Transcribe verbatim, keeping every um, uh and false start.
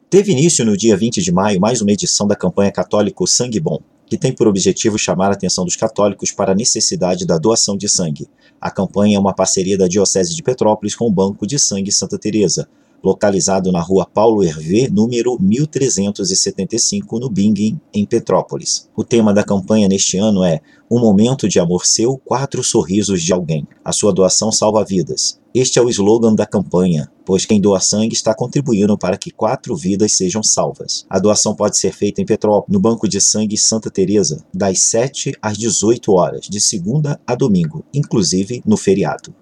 Teve início no dia vinte de maio mais uma edição da campanha católica Sangue Bom, que tem por objetivo chamar a atenção dos católicos para a necessidade da doação de sangue. A campanha é uma parceria da Diocese de Petrópolis com o Banco de Sangue Santa Teresa, localizado na rua Paulo Hervé, número mil trezentos e setenta e cinco, no Bingen, em Petrópolis. O tema da campanha neste ano é Um Momento de Amor Seu, Quatro Sorrisos de Alguém. A sua doação salva vidas. Este é o slogan da campanha, pois quem doa sangue está contribuindo para que quatro vidas sejam salvas. A doação pode ser feita em Petrópolis, no Banco de Sangue Santa Teresa, das sete às dezoito horas, de segunda a domingo, inclusive no feriado.